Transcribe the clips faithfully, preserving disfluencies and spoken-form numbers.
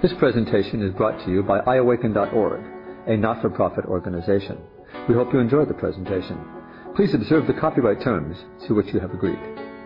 This presentation is brought to you by i awaken dot org, a not-for-profit organization. We hope you enjoy the presentation. Please observe the copyright terms to which you have agreed.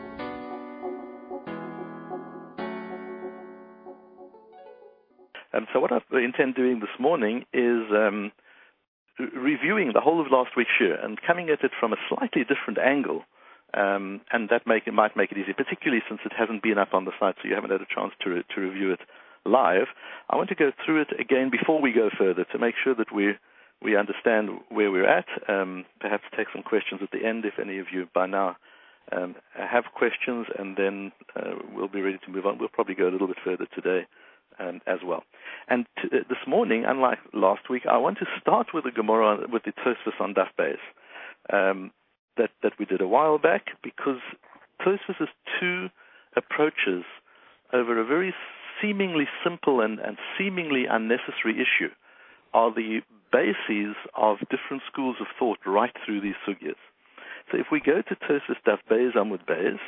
Um, so what I intend doing this morning is um, reviewing the whole of last week's year and coming at it from a slightly different angle. Um, and that make, it might make it easy, particularly since it hasn't been up on the site, so you haven't had a chance to, re- to review it live. I want to go through it again before we go further to make sure that we we understand where we're at, um, perhaps take some questions at the end if any of you by now um, have questions, and then uh, we'll be ready to move on. We'll probably go a little bit further today um, as well. And t- uh, this morning, unlike last week, I want to start with the Gemara, with the Tosfos on Daf Beis. Um, That, that we did a while back, because Tosfos' two approaches over a very seemingly simple and, and seemingly unnecessary issue are the bases of different schools of thought right through these sugyas. So if we go to Tosfos Daf Beis Amud Beis,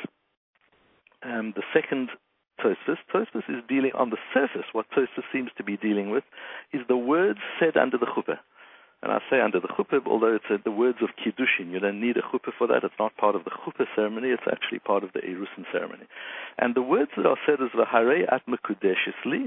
um, the second Tosfos, Tosfos is dealing on the surface. What Tosfos seems to be dealing with is the words said under the chuppah. And I say under the chuppah, although it's uh, the words of Kiddushin. You don't need a chuppah for that. It's not part of the chuppah ceremony. It's actually part of the Erusin ceremony. And the words that are said is V'harei at mekudeshes li,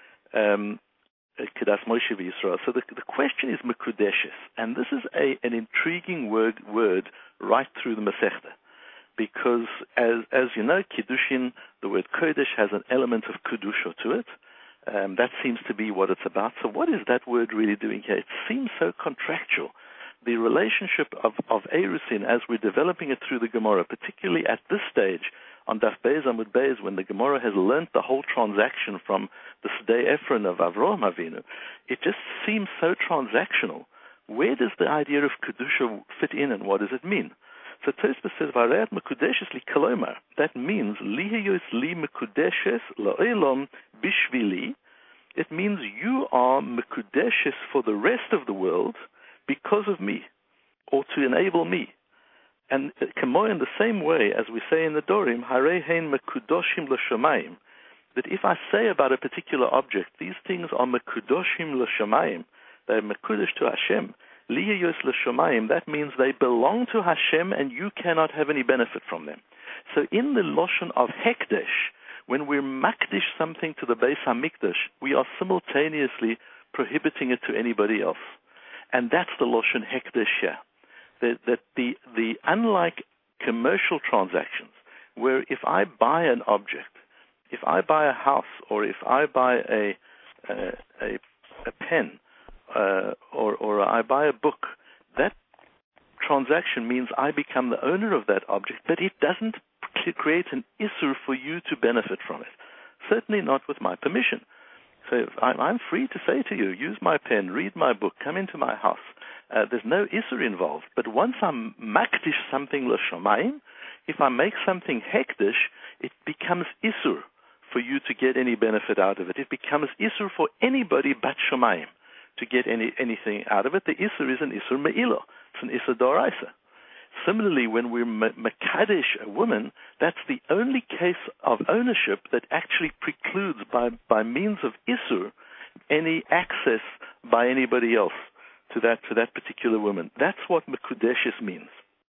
um, Kedas Moshe v'Yisrael. So the, the question is mekudeshes. And this is a, an intriguing word, word right through the Masechta. Because as, as you know, Kiddushin, the word Kodesh has an element of Kedusha to it. Um, that seems to be what it's about. So what is that word really doing here? It seems so contractual. The relationship of, of Erusin as we're developing it through the Gemara, particularly at this stage on Daf Beis Amud Beis, when the Gemara has learnt the whole transaction from the Sdei Ephron of Avraham Avinu, it just seems so transactional. Where does the idea of Kedusha fit in, and what does it mean? So Tosfos says, "V'harei mekudeshes li kolomar." That means lihiyos li mekudeshes la'olam bishvili. It means you are mekudeshes for the rest of the world because of me, or to enable me. And kamo, in the same way as we say in the Dorim, "Harei hein mekudoshim l'shamayim." That if I say about a particular object, these things are mekudoshim l'shamayim. They're mekudosh to Hashem. Liyayos l'shamayim, that means they belong to Hashem and you cannot have any benefit from them. So in the Lashon of Hekdesh, when we're makdish something to the Beis HaMikdash, we are simultaneously prohibiting it to anybody else. And that's the Lashon Hekdesh here. That, that the, the, unlike commercial transactions, where if I buy an object, if I buy a house, or if I buy a, a, a, a pen, Uh, or, or I buy a book, that transaction means I become the owner of that object, but it doesn't create an issur for you to benefit from it. Certainly not with my permission. So I'm, I'm free to say to you, use my pen, read my book, come into my house. Uh, there's no issur involved. But once I'm makdish something l'shamayim, if I make something hekdesh, it becomes issur for you to get any benefit out of it. It becomes issur for anybody but shamayim to get any anything out of it. The Isur is an Isur Me'ilo. It's an Isur Doraisa. Similarly, when we're Mekadesh a woman, that's the only case of ownership that actually precludes, by, by means of Isur, any access by anybody else to that to that particular woman. That's what Mekudeshes means.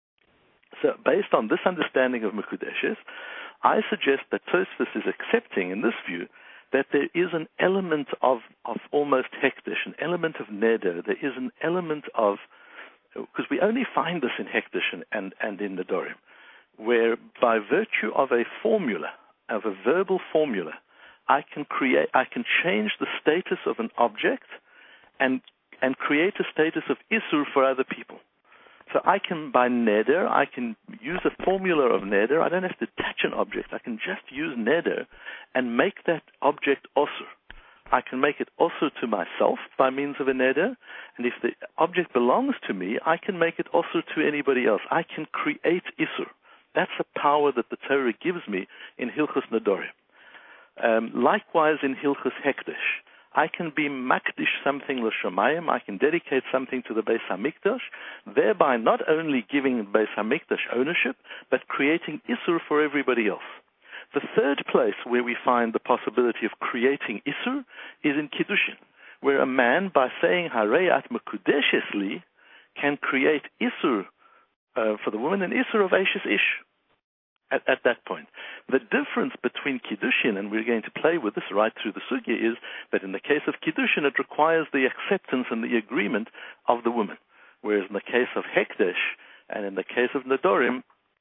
So based on this understanding of Mekudeshes, I suggest that Tosfos is accepting, in this view, that there is an element of, of almost hekdesh, an element of neder. There is an element of, because we only find this in hekdesh and, and, and in the Dorim, where by virtue of a formula, of a verbal formula, I can create, I can change the status of an object and and create a status of isur for other people. So I can, by neder, I can use a formula of neder. I don't have to touch an object. I can just use neder and make that object osur. I can make it osur to myself by means of a neder, and if the object belongs to me, I can make it osur to anybody else. I can create isur. That's the power that the Torah gives me in Hilchos Nedorim. Um, likewise in Hilchos Hekdesh. I can be makdish something l'shamayim, I can dedicate something to the Beis HaMikdash, thereby not only giving Beis HaMikdash ownership, but creating isur for everybody else. The third place where we find the possibility of creating Isur is in Kiddushin, where a man, by saying Harei at Mekudeshes li, can create Isur uh, for the woman, and Isur of Eishes Ish at, at that point. The difference between Kiddushin, and we're going to play with this right through the sugya, is that in the case of Kiddushin, it requires the acceptance and the agreement of the woman, whereas in the case of Hekdesh and in the case of Nedorim,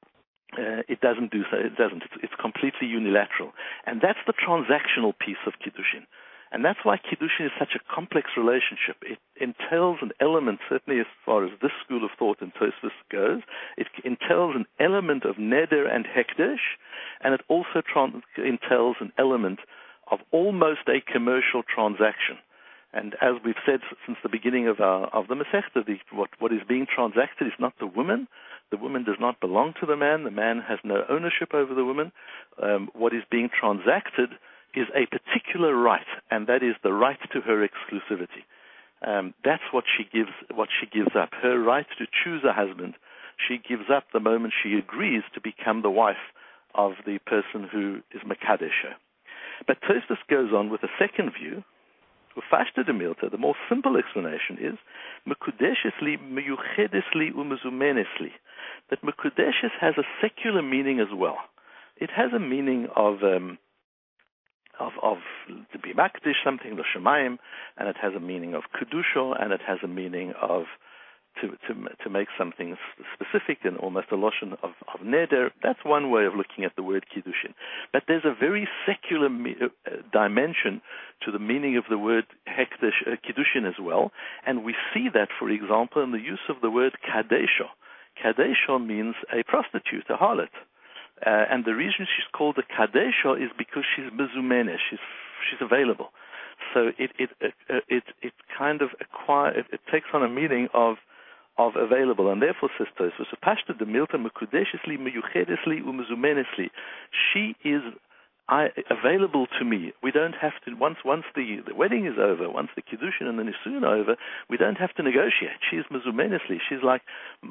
Uh, it doesn't do so. It doesn't. It's, it's completely unilateral. And that's the transactional piece of Kiddushin. And that's why Kiddushin is such a complex relationship. It entails an element, certainly as far as this school of thought in Tosfos goes, it entails an element of Neder and Hekdesh, and it also trans- entails an element of almost a commercial transaction. And as we've said since the beginning of our, of the Masechta, the, what, what is being transacted is not the woman. The woman does not belong to the man. The man has no ownership over the woman. Um, what is being transacted is a particular right, and that is the right to her exclusivity. Um, that's what she gives. What she gives up. Her right to choose a husband, she gives up the moment she agrees to become the wife of the person who is Mekadesh her. But Tosfos goes on with a second view. Ufashta de Milta, the more simple explanation is Mekudeshes li, meyuchedes li, umezumenes li. That Mekudeshes has a secular meaning as well. It has a meaning of um, of, of to be makdish, something l'shamayim, and it has a meaning of kedusha, and it has a meaning of to to to make something specific, and almost a lotion of, of neder. That's one way of looking at the word kiddushin. But there's a very secular me, uh, dimension to the meaning of the word hekdesh, uh, kiddushin as well, and we see that, for example, in the use of the word kadesha. Kadesha means a prostitute, a harlot. Uh, and the reason she's called a kadesha is because she's mezumene, she's she's available. So it it it it, it kind of acquire it, it takes on a meaning of of available, and therefore says Tosfos, Pashta de Milta Mekudeshes li, meyuchedes li, umezumenes li. She is I, available to me. We don't have to, once once the, the wedding is over, once the Kiddushin and the Nisun are over, we don't have to negotiate. She's mezumenes li. She's like,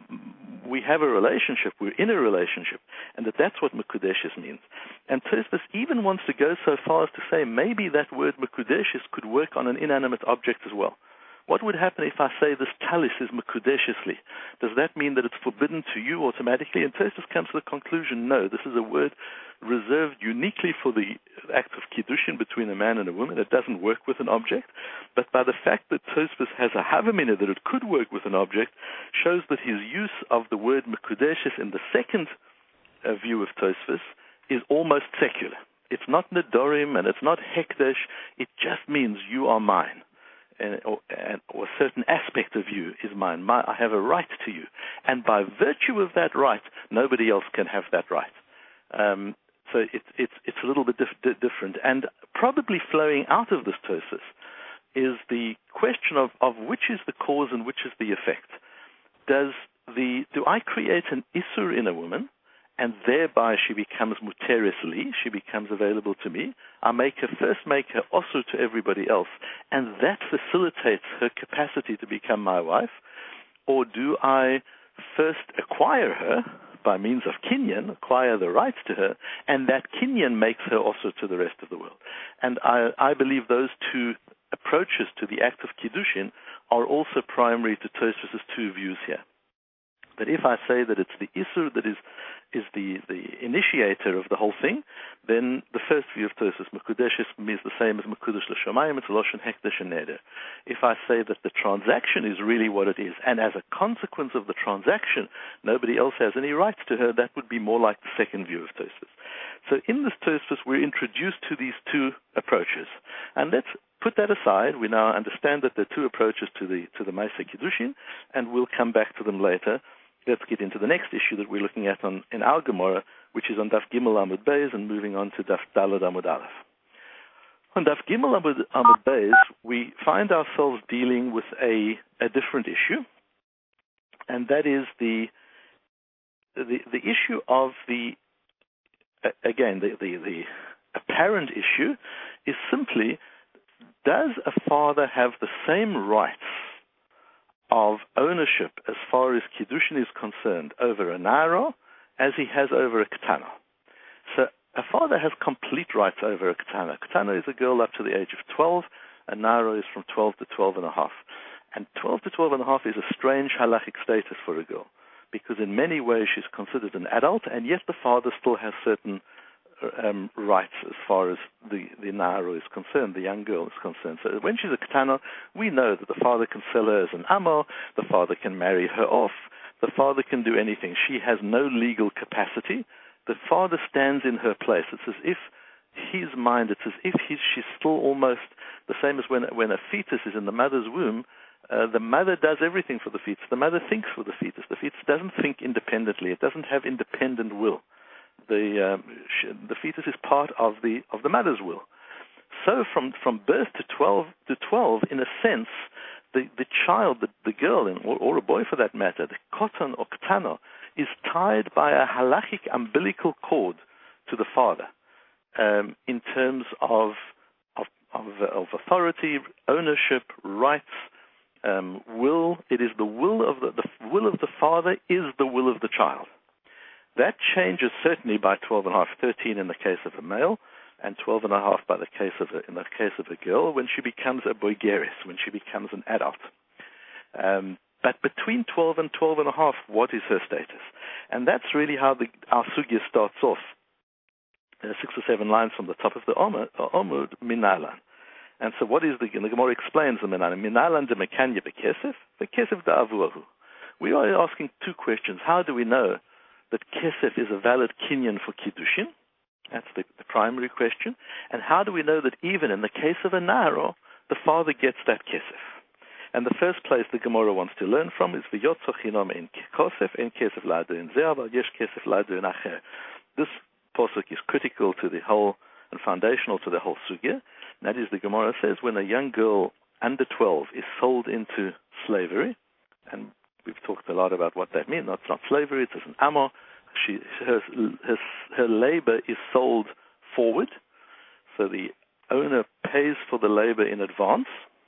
we have a relationship, we're in a relationship, and that that's what Mekudeshes means. And Tosfos even wants to go so far as to say maybe that word Mekudeshes could work on an inanimate object as well. What would happen if I say this talis is mekudeshesli? Does that mean that it's forbidden to you automatically? And Tosfos comes to the conclusion, no, this is a word reserved uniquely for the act of kiddushin between a man and a woman. It doesn't work with an object. But by the fact that Tosfos has a havamina that it could work with an object, shows that his use of the word mekudeshes in the second uh, view of Tosfos is almost secular. It's not nedorim and it's not hekdesh. It just means you are mine. And, or, and, or a certain aspect of you is mine. My, I have a right to you. And by virtue of that right, nobody else can have that right. Um, so it, it's it's a little bit dif- different. And probably flowing out of this Tosfos is the question of, of which is the cause and which is the effect. Does the do I create an isur in a woman, and thereby she becomes muteris li, she becomes available to me? I make her, first make her osur to everybody else, and that facilitates her capacity to become my wife? Or do I first acquire her by means of kinyan, acquire the rights to her, and that kinyan makes her osur to the rest of the world? And I, I believe those two approaches to the act of kiddushin are also primary to Tosfos' two views here. But if I say that it's the isur that is is the, the initiator of the whole thing, then the first view of Tosfos, Mekudeshes, means the same as Mekudesh l'shamayim, it's Loshen Hekdesh and Neder. If I say that the transaction is really what it is, and as a consequence of the transaction, nobody else has any rights to her, that would be more like the second view of Tosfos. So in this Tosfos, we're introduced to these two approaches. And let's put that aside. We now understand that there are two approaches to the to the Maaseh Kiddushin, and we'll come back to them later. Let's get into the next issue that we're looking at on, in our Gemara, which is on Daf Gimel Amud Beis, and moving on to Daf Daled Amud Aleph. On Daf Gimel Amud, Amud Beis, we find ourselves dealing with a, a different issue, and that is the the, the issue of the, again, the, the, the apparent issue is simply, does a father have the same rights of ownership as far as kiddushin is concerned over a naira as he has over a ketana? So a father has complete rights over a ketana. Ketana is a girl up to the age of twelve, and naro is from twelve to twelve and a half. And twelve to twelve and a half is a strange halachic status for a girl, because in many ways she's considered an adult, and yet the father still has certain um, rights as far as the, the naro is concerned, the young girl is concerned. So when she's a ketana, we know that the father can sell her as an amo, the father can marry her off, the father can do anything. She has no legal capacity. The father stands in her place. It's as if his mind, it's as if he's, she's still almost the same as when, when a fetus is in the mother's womb. Uh, the mother does everything for the fetus. The mother thinks for the fetus. The fetus doesn't think independently. It doesn't have independent will. The um, sh- the fetus is part of the of the mother's will. So from, from birth to twelve to twelve, in a sense, the, the child, the, the girl, or, or a boy for that matter, the kotan or ketana, is tied by a halachic umbilical cord to the father um, in terms of of, of of authority, ownership, rights. Um, will it is the will of the, the will of the father is the will of the child. That changes certainly by twelve and a half, thirteen in the case of a male, and twelve and a half by the case of a, in the case of a girl when she becomes a boigeris, when she becomes an adult. Um, but between twelve and twelve and a half, what is her status? And that's really how the, our sugya starts off. Uh, six or seven lines from the top of the Omud, Minalan. And so what is the, the Gemara explains the Minalan. Minalan de mekanya bekesef, the kesef da avuahu. We are asking two questions. How do we know that kesef is a valid kinyan for kiddushin? That's the, the primary question. And how do we know that even in the case of a naro, the father gets that kesef? And the first place the Gemara wants to learn from is v'yotzo chinom en kosef en kesef lado en zeh, aval yesh kesef lado en acher. This posuk is critical to the whole and foundational to the whole sugya. And that is, the Gemara says, when a young girl under twelve is sold into slavery, and we've talked a lot about what that means. It's not slavery; it's an amo. She, her, her, her labor is sold forward, so the owner pays for the labor in advance,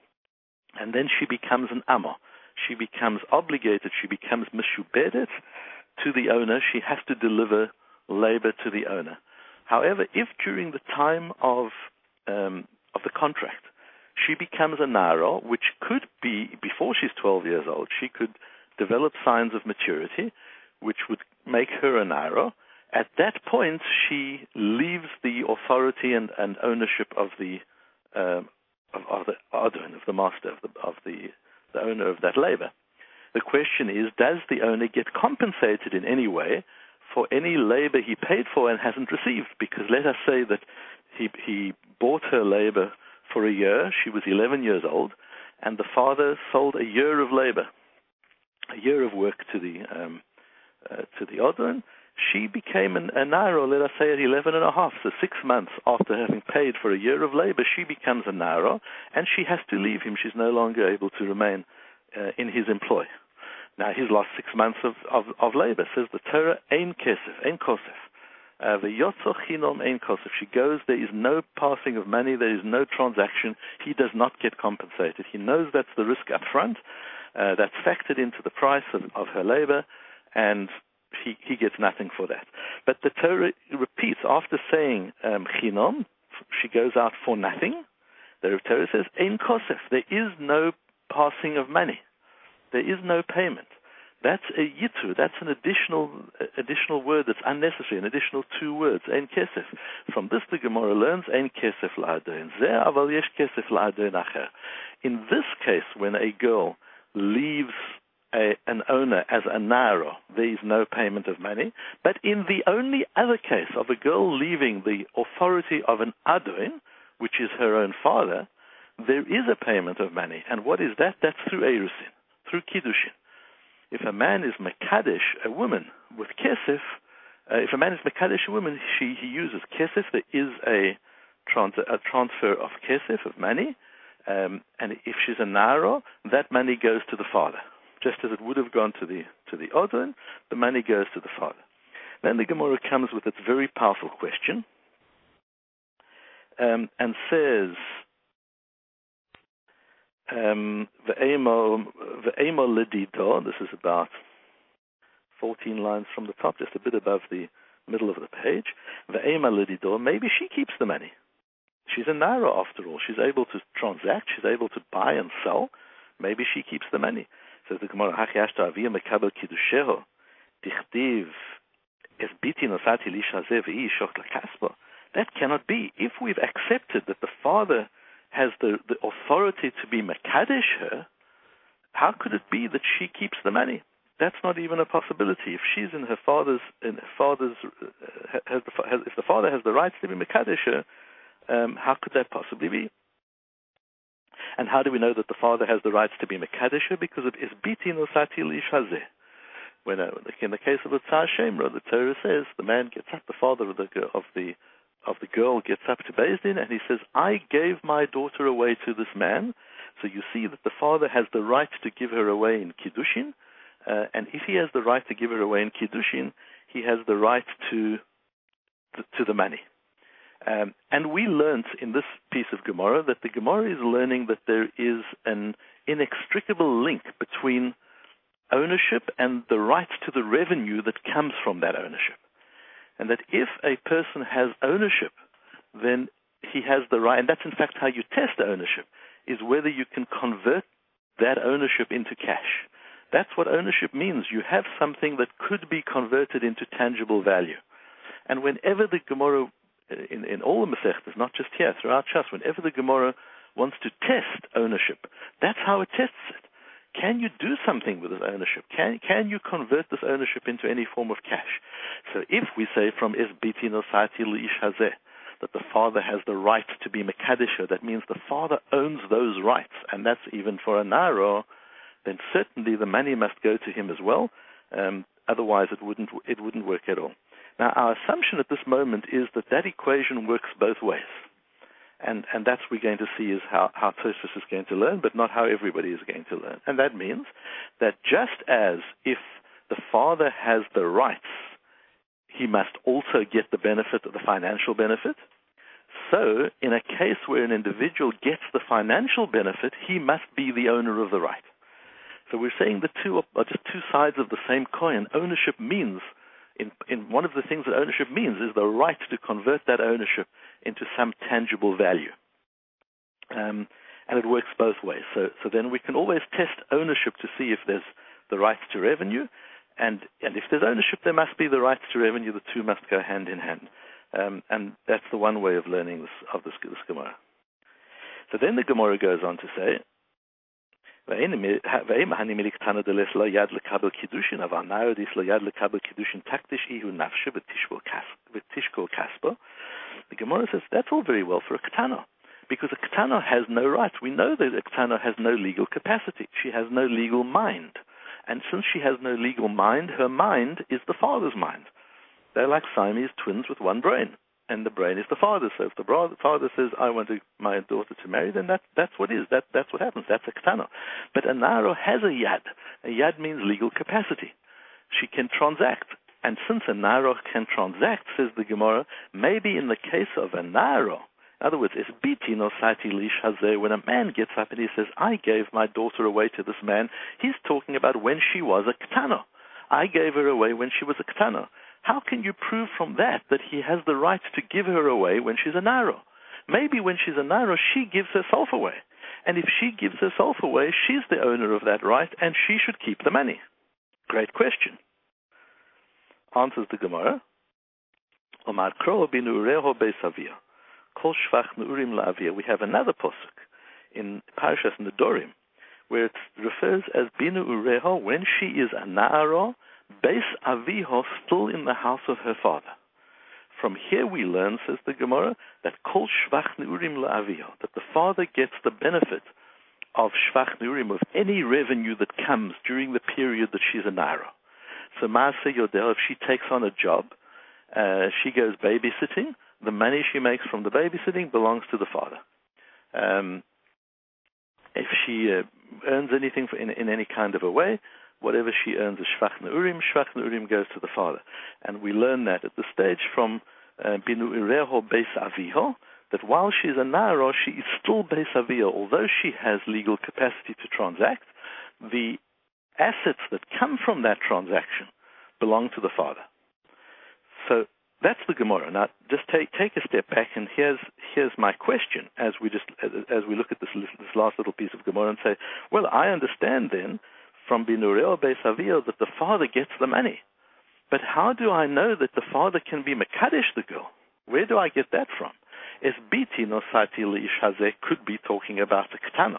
and then she becomes an amo. She becomes obligated. She becomes mishubedet to the owner. She has to deliver labor to the owner. However, if during the time of um, of the contract she becomes a naro, which could be before she's twelve years old, she could develop signs of maturity, which would make her a naro. At that point, she leaves the authority and, and ownership of the um, of, of the adon, of the master, of the of the, the owner of that labor. The question is, does the owner get compensated in any way for any labor he paid for and hasn't received? Because let us say that he he bought her labor for a year. She was eleven years old, and the father sold a year of labor, a year of work to the um, uh, to the Odin. She became an, a naro, let us say, at eleven and a half. So six months after having paid for a year of labor, she becomes a naro, and she has to leave him. She's no longer able to remain uh, in his employ. Now, he's lost six months of, of, of labor. Says the Torah, ein kesef, ein kosef. V'yotzo chinom ein kosef. She goes, there is no passing of money, there is no transaction. He does not get compensated. He knows that's the risk up front. Uh, that's factored into the price of, of her labor, and he, he gets nothing for that. But the Torah repeats, after saying um, chinom, she goes out for nothing. The Torah says, ein kosef. There is no passing of money. There is no payment. That's a yitu. That's an additional additional word that's unnecessary, an additional two words, ein kesef. From this, the Gemara learns, ein kesef la'adon zeh, aval yesh kesef la'adon acher. In this case, when a girl leaves a, an owner as a naro, there is no payment of money. But in the only other case of a girl leaving the authority of an adon, which is her own father, there is a payment of money. And what is that? That's through erusin, through kiddushin. If a man is mekadesh a woman with kesef, uh, if a man is mekadesh a woman, she, he uses kesef. There is a, trans, a transfer of kesef, of money, um, and if she's a naro, that money goes to the father, just as it would have gone to the to the odin. The money goes to the father. Then the Gemara comes with its very powerful question um, and says, Um, Ve'emo ledido, this is about fourteen lines from the top, just a bit above the, middle of the page, Ve'ema Lidido, maybe she keeps the money. She's a Nara after all. She's able to transact. She's able to buy and sell. Maybe she keeps the money. Says the Gemara, Hachiashta Avia Mekabel Kiddusheho, Dichtiv, Es Biti Nosati Lisha Ze Ve'i Shok Lakaspa. That cannot be. If we've accepted that the father has the, the authority to be Mekadesh her, how could it be that she keeps the money? That's not even a possibility. If she's in her father's, in her father's, uh, has the, has, if the father has the rights to be Mekadesh her, um, how could that possibly be? And how do we know that the father has the rights to be Mekadesh her? Because of Isbiti Nosati Lishazeh. When, uh, in the case of a Tzar Shemra, the Torah says the man gets up, the father of the of the of the girl gets up to Beis Din, and he says, "I gave my daughter away to this man." So you see that the father has the right to give her away in Kiddushin, uh, and if he has the right to give her away in Kiddushin, he has the right to to, to the money. Um, and we learnt in this piece of Gemara that the Gemara is learning that there is an inextricable link between ownership and the right to the revenue that comes from that ownership. And that if a person has ownership, then he has the right, and that's in fact how you test ownership, is whether you can convert that ownership into cash. That's what ownership means. You have something that could be converted into tangible value. And whenever the Gemara, in, in all the Masechtas, not just here, throughout Shas, whenever the Gemara wants to test ownership, that's how it tests it. Can you do something with this ownership? Can can you convert this ownership into any form of cash? So if we say from Isbiti Nosati Li'ish Hazeh that the father has the right to be Mekadisha, that means the father owns those rights, and that's even for a Naro, then certainly the money must go to him as well. Um, otherwise, it wouldn't it wouldn't work at all. Now, our assumption at this moment is that that equation works both ways. And and that's what we're going to see is how, how Tosfos is going to learn, but not how everybody is going to learn. And that means that just as if the father has the rights, he must also get the benefit of the financial benefit. So in a case where an individual gets the financial benefit, he must be the owner of the right. So we're saying the two are just two sides of the same coin. Ownership means, in, in one of the things that ownership means is the right to convert that ownership into some tangible value. Um, and it works both ways. So, so then we can always test ownership to see if there's the rights to revenue, and, and if there's ownership, there must be the rights to revenue. The two must go hand in hand. Um, and that's the one way of learning this, of this, this Gemara. So then the Gemara goes on to say, the Gemara says that's all very well for a Ketana, because a Ketana has no rights. We know that a Ketana has no legal capacity. She has no legal mind. And since she has no legal mind, her mind is the father's mind. They're like Siamese twins with one brain, and the brain is the father. So if the father says, I want to, my daughter to marry, then that, that's what is. That, that's what happens. That's a Ketana. But a Naro has a Yad. A Yad means legal capacity. She can transact. And since a Naro can transact, says the Gemara, maybe in the case of a Naro, in other words, it's biti nosati lish hazeh, when a man gets up and he says, I gave my daughter away to this man, he's talking about when she was a Ketana. I gave her away when she was a Ketana. How can you prove from that that he has the right to give her away when she's a Naro? Maybe when she's a Naro, she gives herself away. And if she gives herself away, she's the owner of that right, and she should keep the money. Great question. Answers the Gemara. Omar Kro binu ureho beisavia. Kol shvach nu'urim la'avia. We have another posuk in Parashas Nedorim, where it refers as binu ureho, when she is a na'aro, beis aviho, still in the house of her father. From here we learn, says the Gemara, that kol shvach nu'urim la'avia, that the father gets the benefit of shvach nu'urim, of any revenue that comes during the period that she's a na'aro. So Maaseh Yodel, if she takes on a job, uh, she goes babysitting, the money she makes from the babysitting belongs to the father. Um, if she uh, earns anything for in, in any kind of a way, whatever she earns is Shvach Ne'urim, Shvach Ne'urim goes to the father. And we learn that at the stage from uh, Binu Ireho Beis Aviho, that while she's a Naro, she is still Beis Aviho. Although she has legal capacity to transact, the assets that come from that transaction belong to the father. So that's the Gemara. Now, just take take a step back, and here's here's my question as we just as, as we look at this this last little piece of Gemara and say, well, I understand then from Binurel Beis Avio that the father gets the money, but how do I know that the father can be mekadesh the girl? Where do I get that from? Es biti nosati leish hazeh could be talking about the ketana.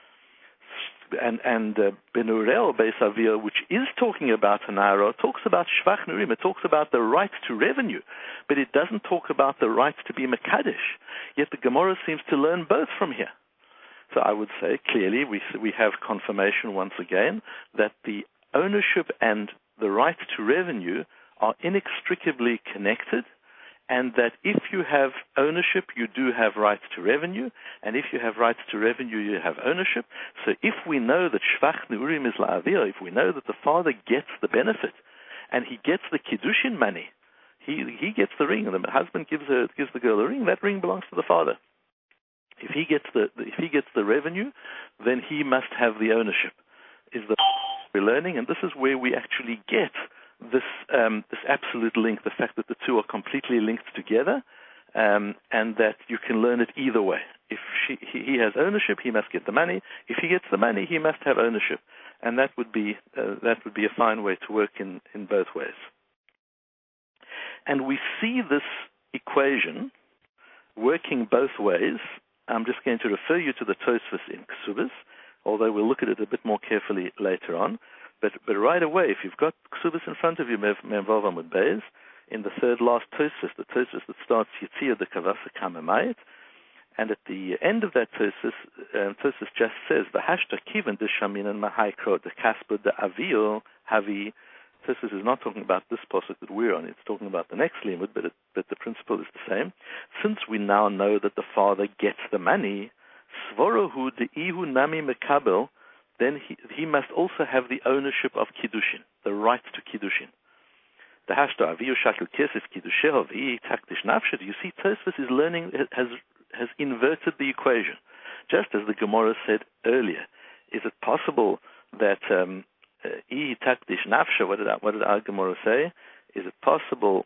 And and uh, Benurel Beis Avia, which is talking about Hanara, talks about Shvach Nurim. It talks about the right to revenue, but it doesn't talk about the right to be Mekadesh. Yet the Gemara seems to learn both from here. So I would say clearly we we have confirmation once again that the ownership and the right to revenue are inextricably connected, and that if you have ownership, you do have rights to revenue, and if you have rights to revenue, you have ownership. So if we know that Shvach Neurim is La'avir, if we know that the father gets the benefit, and he gets the Kiddushin money, he he gets the ring, and the husband gives her, gives the girl a ring, that ring belongs to the father. If he gets the if he gets the revenue, then he must have the ownership, is the we're learning, and this is where we actually get this um, this absolute link, the fact that the two are completely linked together, um, and that you can learn it either way. If she, he, he has ownership, he must get the money. If he gets the money, he must have ownership, and that would be uh, that would be a fine way to work in, in both ways. And we see this equation working both ways. I'm just going to refer you to the Tosfos in Ksubas, although we'll look at it a bit more carefully later on. But but right away, if you've got Ksubas in front of you, Memvav Amud Beis, in the third last Tosfos, the Tosfos that starts Yitzia de Kavasa Kamamayit, and at the end of that Tosfos, um, Tosfos just says, V'hashta kiven de shaminan mahaikro de kaspa de avio havi. Tosfos is not talking about this pasuk that we're on, it's talking about the next limud, but, it, but the principle is the same. Since we now know that the father gets the money, svorohu de ihu nami mekabel, then he, he must also have the ownership of Kiddushin, the right to Kiddushin. The hashta aviyu shakil kesef kiddusheho v'i takdish nafshet. You see, Tosfos is learning, has has inverted the equation. Just as the Gemara said earlier, is it possible that um, i takdish nafshet? What did our, what did our Gemara say? Is it possible?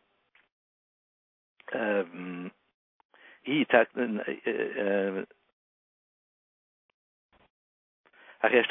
Um, i tak. Uh, It's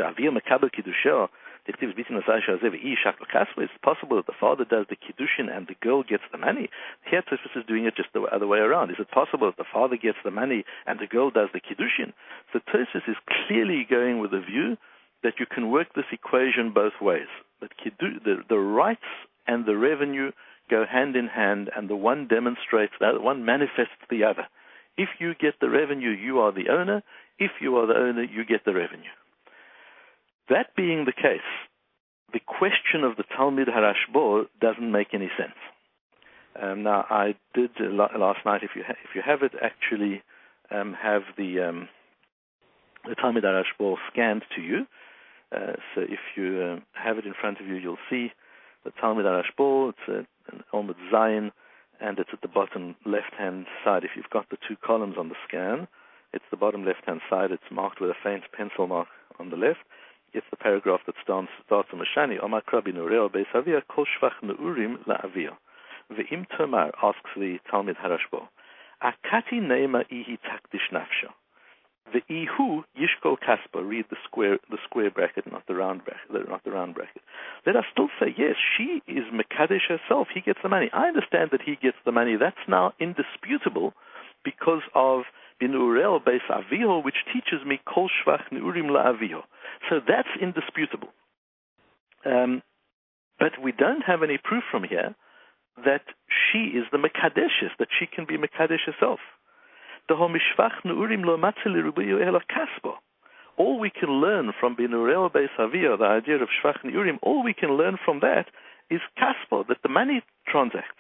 possible that the father does the Kiddushin and the girl gets the money. Here Tosfos is doing it just the other way around. Is it possible that the father gets the money and the girl does the Kiddushin? So Tosfos is clearly going with the view that you can work this equation both ways. That kiddu, the, the rights and the revenue go hand in hand, and the one demonstrates that, one manifests the other. If you get the revenue, you are the owner. If you are the owner, you get the revenue. That being the case, the question of the Talmid Harashbo doesn't make any sense. Um, now, I did uh, last night. If you ha- if you have it, actually um, have the um, the Talmid Harashbo scanned to you. Uh, so if you uh, have it in front of you, you'll see the Talmid Harashbo. It's a, an Omid Zion, and it's at the bottom left-hand side. If you've got the two columns on the scan, it's the bottom left-hand side. It's marked with a faint pencil mark on the left. It's the paragraph that starts, starts on Mashani. Omar Krabi Nureo Beis Avia Kol Shvach Neurim LaAvia. Ve'im Tomar, asks the Talmid Harashbo, Akati Neima Ihi Takdish Nafsha. Ve'ihu Yishkol Kaspa. Read the square the square bracket, not the round bracket. Not the round bracket. Let us still say yes. She is Mekadesh herself. He gets the money. I understand that he gets the money. That's now indisputable because of Binurel Beis Aviho, which teaches me Kol Shvach Neurim LaAviho. So that's indisputable. Um, but we don't have any proof from here that she is the Mekadeshes, that she can be Mekadesh herself. All we can learn from Binurel Beis Aviho, the idea of Shvach Neurim, all we can learn from that is Kaspo, that the money transacts.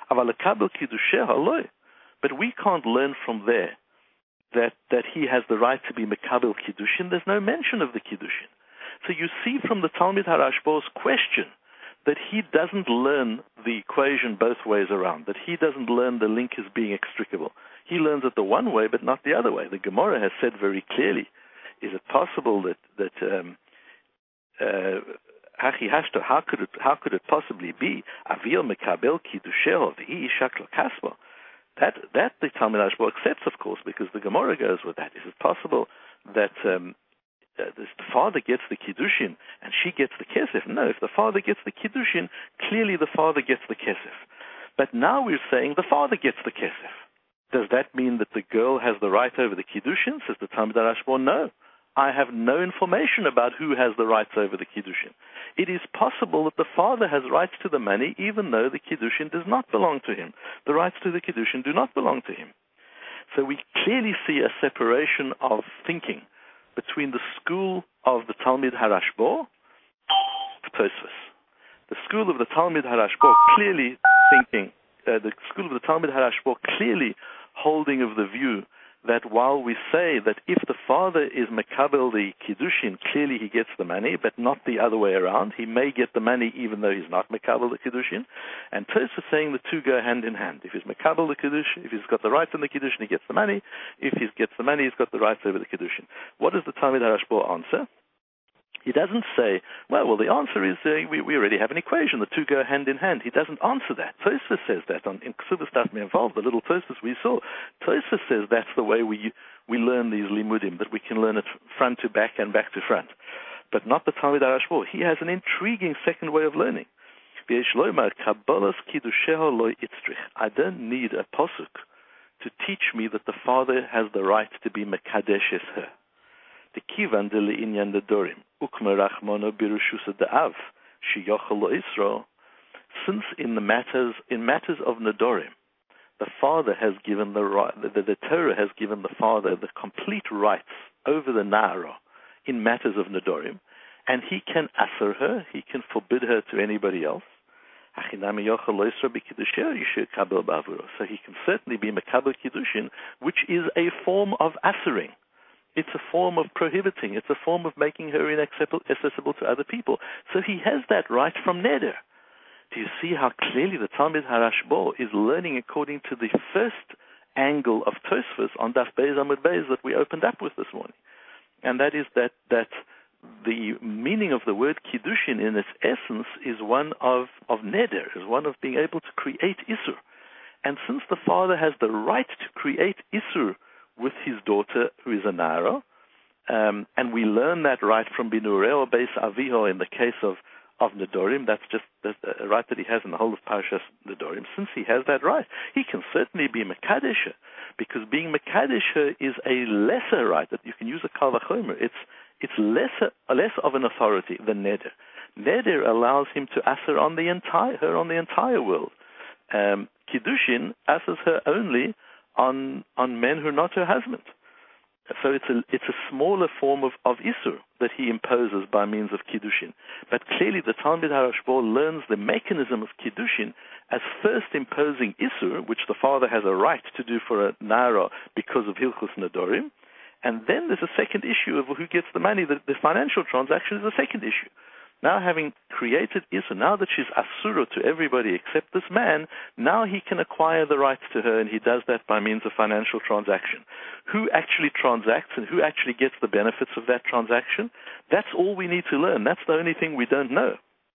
But we can't learn from there that that he has the right to be Mekabel Kiddushin. There's no mention of the Kiddushin. So you see from the Talmid Harashbo's question that he doesn't learn the equation both ways around, that he doesn't learn the link as being extricable. He learns it the one way, but not the other way. The Gemara has said very clearly, is it possible that, that um, uh, How could it? How could it possibly be? Avil mekabel kiddusheho v'hi isha kol kasbo. That that the Talmud Hashbo accepts, of course, because the Gemara goes with that. Is it possible that um, uh, the father gets the kiddushin and she gets the kesef? No. If the father gets the kiddushin, clearly the father gets the kesef. But now we're saying the father gets the kesef. Does that mean that the girl has the right over the kiddushin? Says the Talmud Hashbo, no. I have no information about who has the rights over the kiddushin. It is possible that the father has rights to the money even though the kiddushin does not belong to him. The rights to the kiddushin do not belong to him. So we clearly see a separation of thinking between the school of the Talmud Harashbo and Tosfos. The school of the Talmud Harashbo clearly thinking, uh, the school of the Talmud Harashbo clearly holding of the view that while we say that if the father is mekabel the kiddushin, clearly he gets the money, but not the other way around. He may get the money even though he's not mekabel the kiddushin. And Tosfos is saying the two go hand in hand. If he's mekabel the kiddushin, if he's got the rights in the kiddushin, he gets the money. If he gets the money, he's got the rights over the kiddushin. What does the Talmud Harashbo answer? He doesn't say, well, well, the answer is uh, we, we already have an equation. The two go hand in hand. He doesn't answer that. Tosfos says that on, in Ksubas Daf Me'avav, the little Tosfos we saw. Tosfos says that's the way we we learn these limudim, that we can learn it front to back and back to front. But not the Talmud Harashbo. He has an intriguing second way of learning. I don't need a posuk to teach me that the father has the right to be mekadeshes her. The kivan de le'inyan nedorim ukmerachmono birushusa de'av sheyochel lo Yisro. Since in the matters in matters of nedorim, the father has given the right, the, the Torah has given the father the complete rights over the nara in matters of nedorim, and he can asser her, he can forbid her to anybody else. So he can certainly be mekabel kiddushin, which is a form of assering. It's a form of prohibiting. It's a form of making her inaccessible to other people. So he has that right from neder. Do you see how clearly the Talmud Harashbo is learning according to the first angle of Tosfos on Daf Beis Amud Beis that we opened up with this morning? And that is that that the meaning of the word kiddushin in its essence is one of, of neder, is one of being able to create isur. And since the father has the right to create isur with his daughter, who is a nara, um, and we learn that right from Binureh or Beis Aviho in the case of, of Nedorim. That's just the, the right that he has in the whole of Parashas Nedorim. Since he has that right, he can certainly be Mekadesher, because being Mekadesher is a lesser right that you can use a Kal Vachomer. It's it's lesser less of an authority than Neder. Neder allows him to asser on the entire her on the entire world. Um, Kiddushin assers her only on on men who are not her husband. So it's a it's a smaller form of, of Isur that he imposes by means of Kiddushin. But clearly the Talmud Harashbo learns the mechanism of Kiddushin as first imposing Isur, which the father has a right to do for a Nara because of Hilchus Nedorim. And then there's a second issue of who gets the money. The, the financial transaction is a second issue. Now having created Isur, now that she's Asura to everybody except this man, now he can acquire the rights to her, and he does that by means of financial transaction. Who actually transacts and who actually gets the benefits of that transaction? That's all we need to learn. That's the only thing we don't know.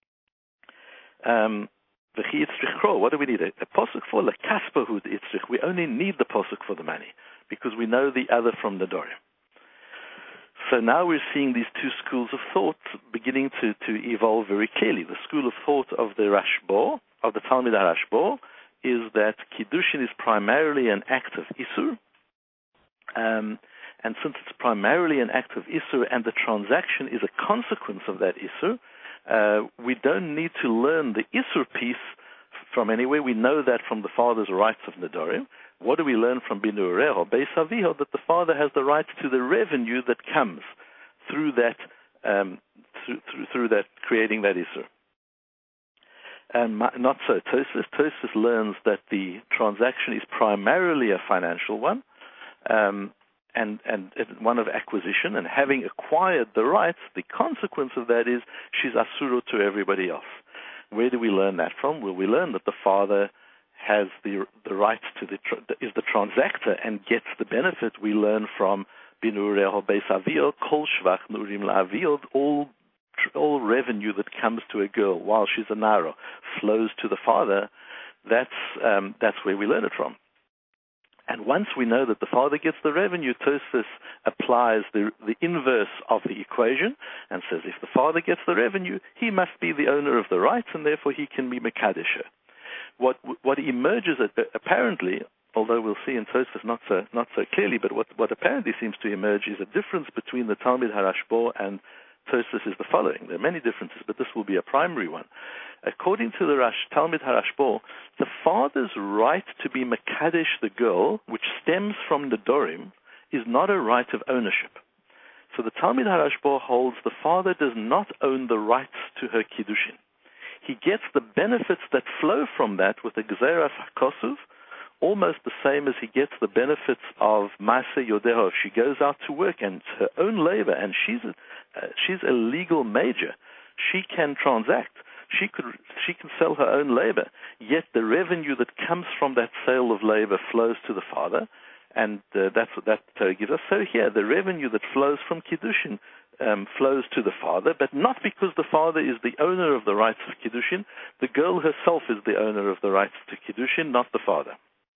Um, what do we need? A posuk for lekaspahu itzrich. We only need the posuk for the money, because we know the other from the Dorim. So now we're seeing these two schools of thought beginning to, to evolve very clearly. The school of thought of the Rashbo, of the Talmud Rashbo, is that Kiddushin is primarily an act of Isur. Um, and since it's primarily an act of Isur and the transaction is a consequence of that Isur, uh, we don't need to learn the Isur piece from anywhere. We know that from the father's rights of Nedorim. What do we learn from Binureh or Beis Aviho? That the father has the right to the revenue that comes through that, um, through, through, through that creating that Isur. And not so. Tosfos, Tosfos learns that the transaction is primarily a financial one, um, and and one of acquisition. And having acquired the rights, the consequence of that is she's asura to everybody else. Where do we learn that from? Well, we learn that the father has the the rights to the is the transactor and gets the benefit. We learn from Binureh or Beis Aviho, Kol Shvach Nurim LaAviho. All all revenue that comes to a girl while she's a naro flows to the father, that's um, that's where we learn it from. And once we know that the father gets the revenue, Tosfos applies the, the inverse of the equation and says if the father gets the revenue, he must be the owner of the rights, and therefore he can be Mekadesher. What what emerges apparently, although we'll see in Tosfos not so not so clearly, but what, what apparently seems to emerge is a difference between the Talmud Harashbo and Tosfos is the following. There are many differences, but this will be a primary one. According to the Rash, Talmud Harashbo, the father's right to be Mekadesh the girl, which stems from the Dorim, is not a right of ownership. So the Talmud Harashbo holds the father does not own the rights to her Kiddushin. He gets the benefits that flow from that with the Gzeras HaKosuv, almost the same as he gets the benefits of Maaseh Yodeho. She goes out to work and it's her own labor, and she's a, uh, she's a legal major. She can transact. She could she can sell her own labor. Yet the revenue that comes from that sale of labor flows to the father, and uh, that's what that uh, gives us. So here, the revenue that flows from Kiddushin um, flows to the father, but not because the father is the owner of the rights of Kiddushin. The girl herself is the owner of the rights to Kiddushin, not the father.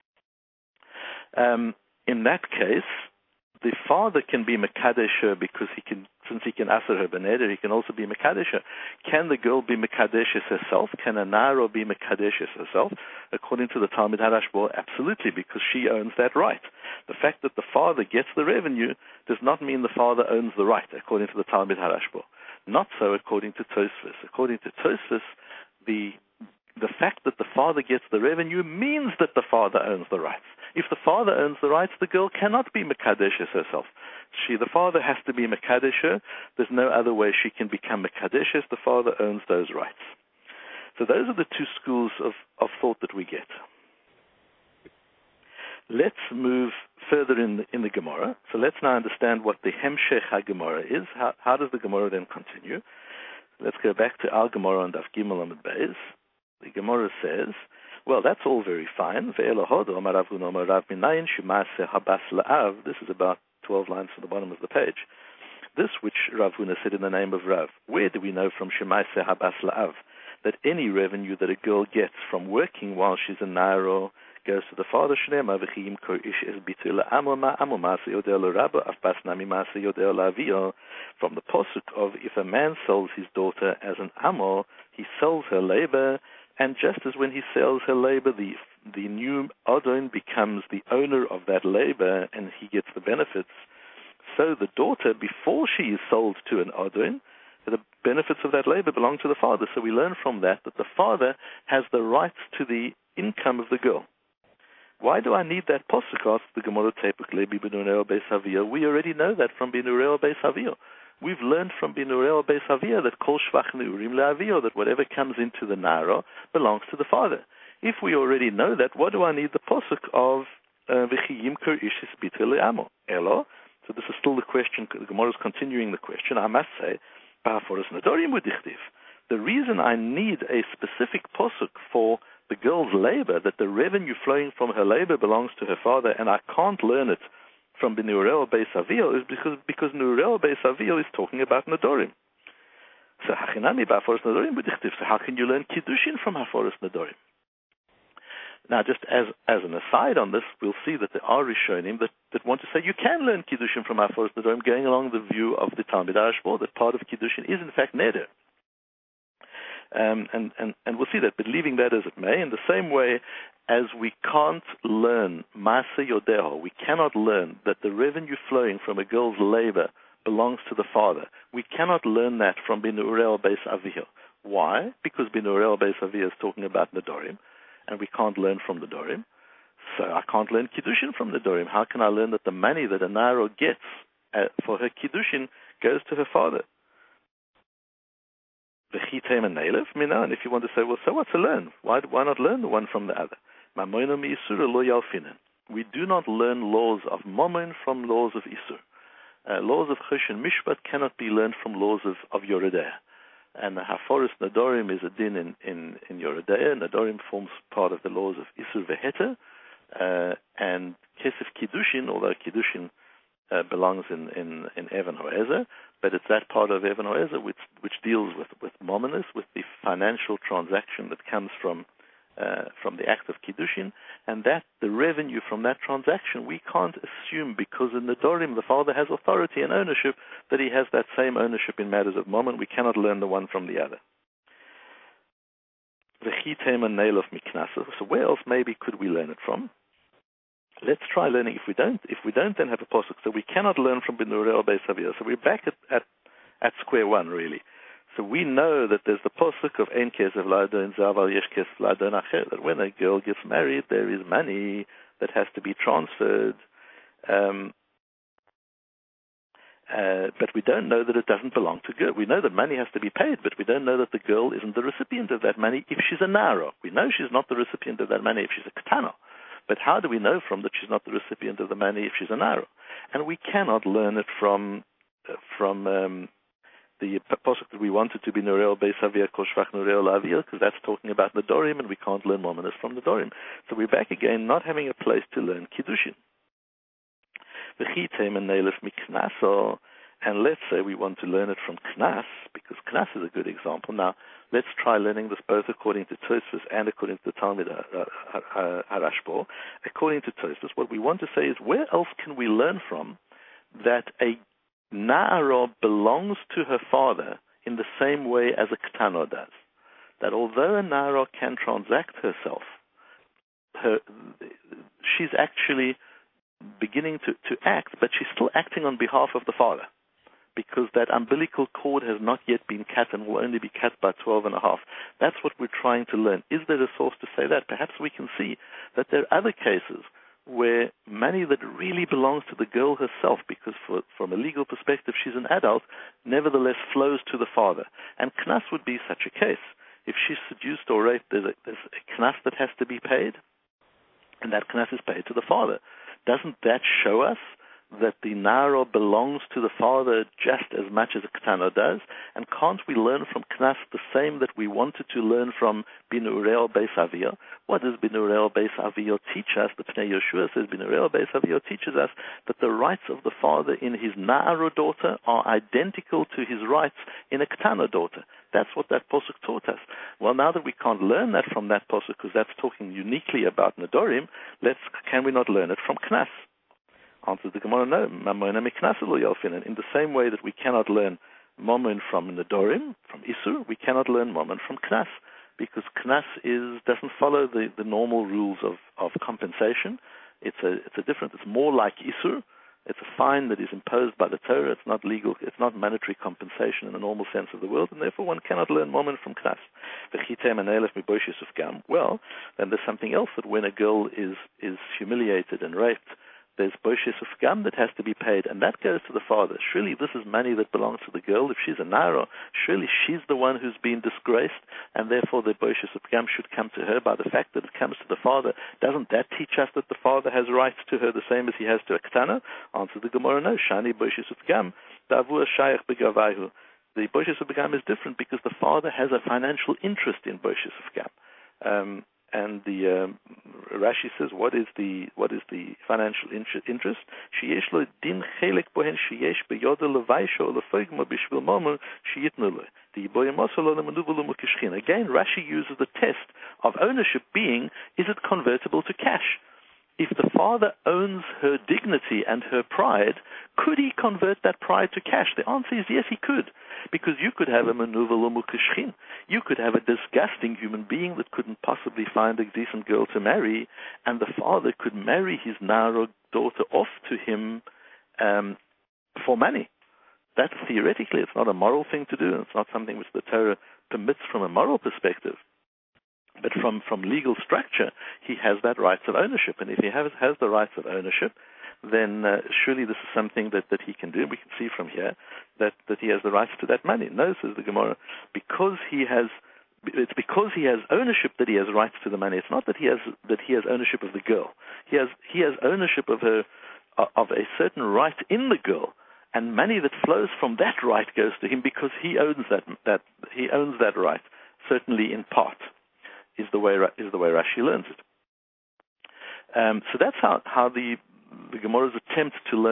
Um, in that case, the father can be Mekadesher because he can, since he can Aser her Beneder, he can also be Mekadesher. Can the girl be Mekadeshes herself? Can a Naro be Mekadeshes herself? According to the Talmud Harashbo, absolutely, because she owns that right. The fact that the father gets the revenue does not mean the father owns the right, according to the Talmud Harashbo. Not so according to Tosfos. According to Tosfos, the the fact that the father gets the revenue means that the father owns the rights. If the father owns the rights, the girl cannot be Mekadeshes herself. She, the father has to be Mekadesher. There's no other way she can become Mekadeshes. The father owns those rights. So those are the two schools of, of thought that we get. Let's move further in the, in the Gemara. So let's now understand what the Hemshech HaGemara is. How, how does the Gemara then continue? Let's go back to our Gemara on Daf Gimel Amud Beis. The Gemara says, well, that's all very fine. This is about twelve lines from the bottom of the page. This which Rav Huna said in the name of Rav, where do we know from Shemaaseh Habas La'av that any revenue that a girl gets from working while she's a Nairo goes to the father? From the posuk of if a man sells his daughter as an Amo, he sells her labor. And just as when he sells her labor, the the new Adon becomes the owner of that labor and he gets the benefits, so the daughter, before she is sold to an Adon, the benefits of that labor belong to the father. So we learn from that that the father has the rights to the income of the girl. Why do I need that posuk? The Gemara Tepuk Lebi Benureo Beis Havio. We already know that from Benureo Beis Havio. We've learned from Binureo Beis Havia that Kol Shvach Neurim LeAvio, that whatever comes into the Naro belongs to the father. If we already know that, what do I need the posuk of V'chiyim Kor Ishis Biter LeAmo? Elo? So this is still the question. The Gemara is continuing the question. I must say, Ba'aforos Nadorim Udichtiv. The reason I need a specific posuk for the girl's labor, that the revenue flowing from her labor belongs to her father, and I can't learn it from Benureo Beis Havio, is because because Nureo Beis Havio is talking about Nadorim. So Hachinami Ba'aforos Nadorim B'dichtiv. So how can you learn Kiddushin from Haforos Nadorim? Now, just as as an aside on this, we'll see that there are Rishonim that, that want to say you can learn Kiddushin from Haforos Nadorim, going along the view of the Talmud Harashbo, that part of Kiddushin is in fact Neder. Um, and, and, and we'll see that, but leaving that as it may, in the same way as we can't learn Maaseh Yodeho, we cannot learn that the revenue flowing from a girl's labor belongs to the father. We cannot learn that from Binureo Beis Havio. Why? Because Binureo Beis Havio is talking about Nadorim, and we can't learn from Nadorim. So I can't learn Kiddushin from Nadorim. How can I learn that the money that a Naro gets uh, for her Kiddushin goes to her father? And if you want to say, well, so what to learn? Why, why not learn the one from the other? We do not learn laws of Mammon from laws of Isur. Uh, laws of Chosh and Mishpat cannot be learned from laws of, of Yoredea. And the Haforos Nadorim is a din in, in, in Yoredea. Nadorim forms part of the laws of Isur Veheta. Uh, and Kesef Kiddushin, although Kiddushin uh, belongs in, in, in Even Ho'ezer, but it's that part of Even Ho'ezer which, which deals with, with Mominus, with the financial transaction that comes from uh, from the act of Kiddushin, and that the revenue from that transaction, we can't assume because in the Dorim the father has authority and ownership, that he has that same ownership in matters of Mammon. We cannot learn the one from the other. So where else maybe could we learn it from? Let's try learning. If we don't, if we don't, then have a posuk. So we cannot learn from Bin Urel Beis Havia. So we're back at, at at square one, really. So we know that there's the posuk of Ein Kesef L'Adon Zaval Yesh Kesef L'Adon Acher. That when a girl gets married, there is money that has to be transferred. Um, Uh, but we don't know that it doesn't belong to girl. We know that money has to be paid, but we don't know that the girl isn't the recipient of that money if she's a naro. We know she's not the recipient of that money if she's a ketana. But how do we know from that she's not the recipient of the money if she's a naro? And we cannot learn it from uh, from um, the posuk that we wanted to be Noreo Beis Havia Koshvach Noreo Lavia, because that's talking about the Dorim, and we can't learn Mominus from the Dorim. So we're back again, not having a place to learn Kiddushin. And let's say we want to learn it from Knas, because Knas is a good example. Now, let's try learning this both according to Tosfos and according to the Talmud Harashbo. According to Tosfos, what we want to say is, where else can we learn from that a Na'ara belongs to her father in the same way as a Ketano does? That although a Na'ara can transact herself, her, she's actually beginning to, to act, but she's still acting on behalf of the father, because that umbilical cord has not yet been cut and will only be cut by twelve and a half. That's what we're trying to learn. Is there a source to say that? Perhaps we can see that there are other cases where money that really belongs to the girl herself, because for, from a legal perspective she's an adult, nevertheless flows to the father. And Knas would be such a case. If she's seduced or raped, there's a, there's a Knas that has to be paid, and that Knas is paid to the father. Doesn't that show us that the Na'ara belongs to the father just as much as a Ketana does? And can't we learn from Knas the same that we wanted to learn from Bin Urel Beis Havia? What does Bin Urel Beis Havia teach us? The Pnei Yeshua says Bin Urel Beis Havia teaches us that the rights of the father in his Na'ara daughter are identical to his rights in a Ketana daughter. That's what that posuk taught us. Well, now that we can't learn that from that posuk, because that's talking uniquely about Nedorim, let's can we not learn it from Knas? Answers the Gemara, no. In the same way that we cannot learn Momin from Nedorim, from Isur, we cannot learn Momin from Knas, because Knas is doesn't follow the, the normal rules of, of compensation. It's a it's a different. It's more like Isur. It's a fine that is imposed by the Torah. It's not legal. It's not monetary compensation in the normal sense of the word, and therefore one cannot learn Momin from Knas. Well, then there's something else, that when a girl is is humiliated and raped, there's Boishes of Gam that has to be paid, and that goes to the father. Surely this is money that belongs to the girl. If she's a Na'ara, surely she's the one who's been disgraced, and therefore the Boishes of Gam should come to her. By the fact that it comes to the father, doesn't that teach us that the father has rights to her the same as he has to a Ketana? Answer the Gemara, no. Shani Boishes of Gam, Davur Shayach Begavaihu. The Boishes of Gam is different because the father has a financial interest in Boishes of Gam. Um, And the um, Rashi says, what is the what is the financial interest? Sheyesh lo din chelek bohen sheyesh beyoda levaisho lefogma bishvil momer sheyitnu lo. The yiboyim osolo lemanuvelu mukishchin. Again, Rashi uses the test of ownership being, is it convertible to cash? If the father owns her dignity and her pride, could he convert that pride to cash? The answer is yes, he could. Because you could have a manuvelo mukashchin. You could have a disgusting human being that couldn't possibly find a decent girl to marry, and the father could marry his Na'ara daughter off to him um, for money. That theoretically, it's not a moral thing to do. It's not something which the Torah permits from a moral perspective. But from, from legal structure, he has that rights of ownership. And if he has, has the rights of ownership, then uh, surely this is something that, that he can do. We can see from here that, that he has the rights to that money. No, says the Gemara, because he has, it's because he has ownership that he has rights to the money. It's not that he has that he has ownership of the girl. He has he has ownership of her of a certain right in the girl, and money that flows from that right goes to him because he owns that that he owns that right, certainly in part. Is the way is the way Rashi learns it. Um, so that's how, how the the Gemara's attempt to learn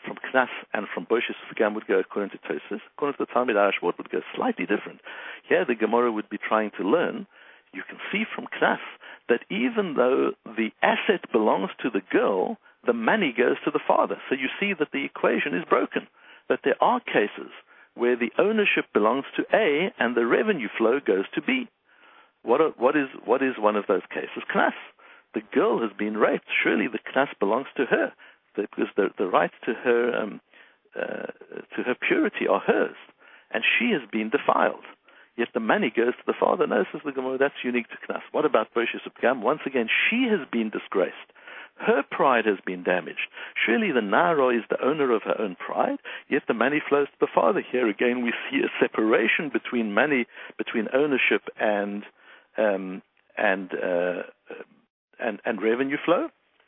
from Knas and from Boishis Ufagam would go according to Tosfos. According to the Talmud Harashba, it would go slightly different. Here the Gemara would be trying to learn, you can see from Knas that even though the asset belongs to the girl, the money goes to the father. So you see that the equation is broken, that there are cases where the ownership belongs to A and the revenue flow goes to B. What, are, what, is, what is one of those cases? Knas. The girl has been raped. Surely the Knas belongs to her, because the, the rights to her um, uh, to her purity are hers, and she has been defiled. Yet the money goes to the father. No, says the Gemara, that's unique to Knas. What about Boishis Ufagam? Once again, she has been disgraced. Her pride has been damaged. Surely the Nara is the owner of her own pride, yet the money flows to the father. Here again, we see a separation between money, between ownership and um, and, uh, and and revenue flow.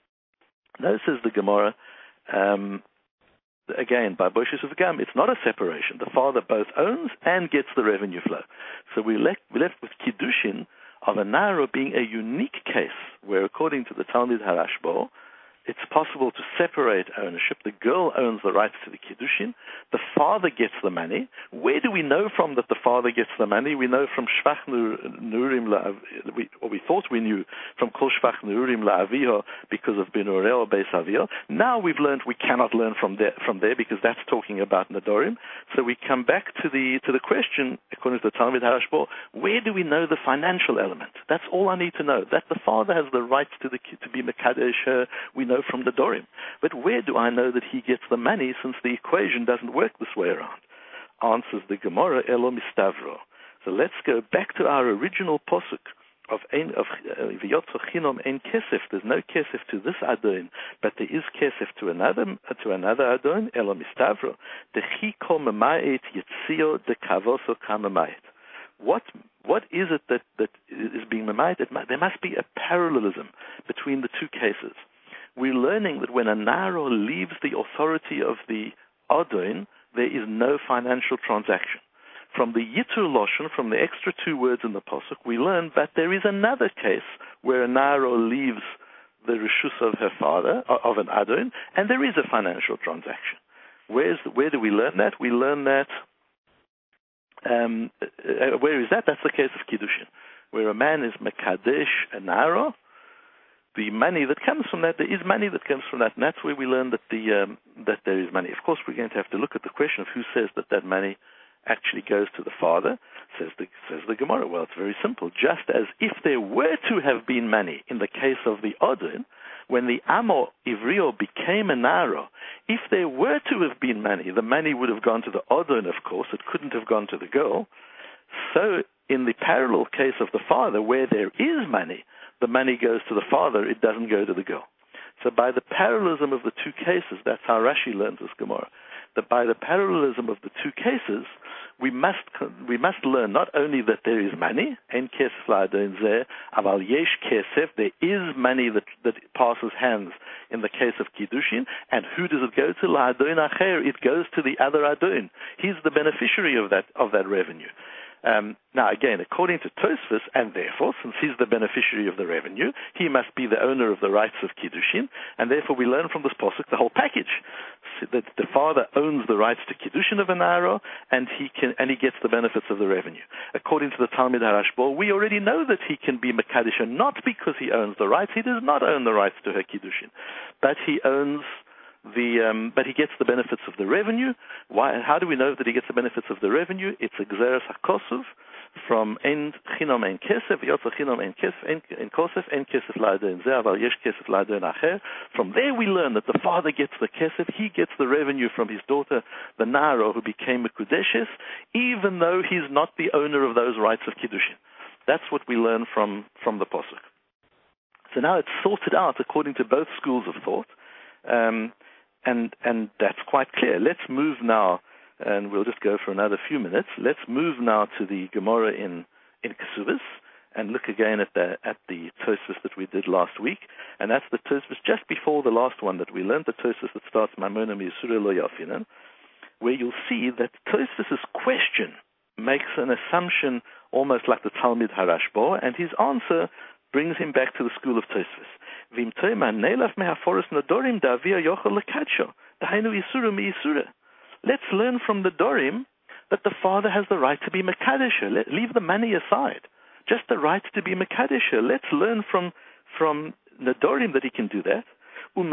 No, says the Gemara. Um, Again, by Boishis Ufagam, it's not a separation. The father both owns and gets the revenue flow. So we left, we left with Kiddushin of a Nara being a unique case where, according to the Talmud Harashba, it's possible to separate ownership. The girl owns the rights to the Kiddushin. The father gets the money. Where do we know from that the father gets the money? We know from Shvach Nurim, or we thought we knew from Kol Shvach Nurim La'aviha because of Ben Ureh or Beis Avia. Now we've learned we cannot learn from there, from there because that's talking about Nadorim. So we come back to the to the question, according to the Talmud Harashba, where do we know the financial element? That's all I need to know. That the father has the rights to the to be Mekadesh. We know from the Dorim. But where do I know that he gets the money, since the equation doesn't work this way around? Answers the Gemara, Elo Mistavro. So let's go back to our original posuk of V'yotzo Chinom Ein Kesef. There's no Kesef to this Adon, but there is Kesef to another to another Adon, Elo Mistavro. Dechi kol memayet yitzio de kavoso kamemayet. What what is it that, that is being memayet? There must be a parallelism between the two cases. We're learning that when a Nara leaves the authority of the Adon, there is no financial transaction. From the Yitur Loshen, from the extra two words in the Pasuk, we learn that there is another case where a Nara leaves the Rishus of her father, of an Adon, and there is a financial transaction. Where's the, where do we learn that? We learn that, um, uh, where is that? That's the case of Kiddushin, where a man is Mekadesh a Nara. The money that comes from that, there is money that comes from that, and that's where we learn that the um, that there is money. Of course, we're going to have to look at the question of who says that that money actually goes to the father. Says the says the Gemara. Well, it's very simple. Just as if there were to have been money in the case of the Adon, when the Amo Ivrio became a Nara, if there were to have been money, the money would have gone to the Adon, of course. It couldn't have gone to the girl. So, in the parallel case of the father, where there is money, the money goes to the father, it doesn't go to the girl. So by the parallelism of the two cases, that's how Rashi learns this Gemara, that by the parallelism of the two cases, we must we must learn not only that there is money, en kesef la'adon zeh, aval yesh kesef, there is money that, that passes hands in the case of Kiddushin, and who does it go to? La'adon acher, it goes to the other Adon. He's the beneficiary of that of that revenue. Um, now, again, according to Tosfos, and therefore, since he's the beneficiary of the revenue, he must be the owner of the rights of Kiddushin, and therefore we learn from this posuk the whole package, so that the father owns the rights to Kiddushin of an Nara, and he can and he gets the benefits of the revenue. According to the Talmud Harashba, we already know that he can be Mekadesh, not because he owns the rights. He does not own the rights to her Kiddushin, but he owns The, um, but he gets the benefits of the revenue. Why? How do we know that he gets the benefits of the revenue? It's a Gzeres HaKosov from En Chinom En Kesef, Yotza Chinom En Kesef, En Kosef, En Kesef La'adon Zeh, Aval Yesh Kesef La'adon Acher. From there we learn that the father gets the Kesef, he gets the revenue from his daughter, the Nara, who became Mekudeshes, even though he's not the owner of those rights of Kiddushin. That's what we learn from, from the Pasuk. So now it's sorted out according to both schools of thought. Um, And and that's quite clear. Let's move now, and we'll just go for another few minutes. Let's move now to the Gemara in in Kesubos and look again at the at the Tosfos that we did last week, and that's the Tosfos just before the last one that we learned, the Tosfos that starts Mamona Miyisura Lo Yafinan, where you'll see that Tosfos's question makes an assumption almost like the Talmud Harashba, and his answer brings him back to the school of Tosfos. Dahainu isura mi isura. Let's learn from the Dorim that the father has the right to be Mekadesher. Let, leave the money aside. Just the right to be Mekadesher. Let's learn from from the Dorim that he can do that. Once